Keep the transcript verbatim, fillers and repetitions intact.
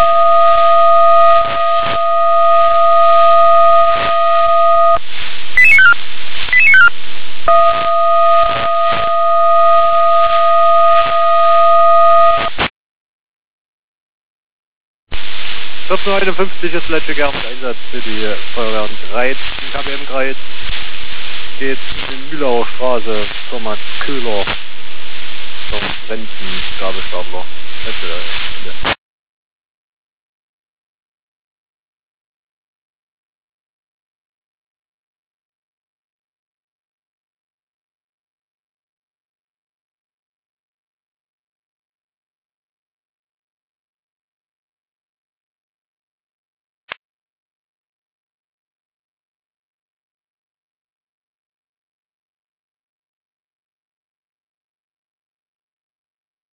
vierzehnhunderteinundfünfzig ist Lecce Gern mit Einsatz für die Feuerwehren Greiz, K W M Greiz. Geht in die Mühlauer Straße, Firma Köhler, zum Renten, Gabelstapler.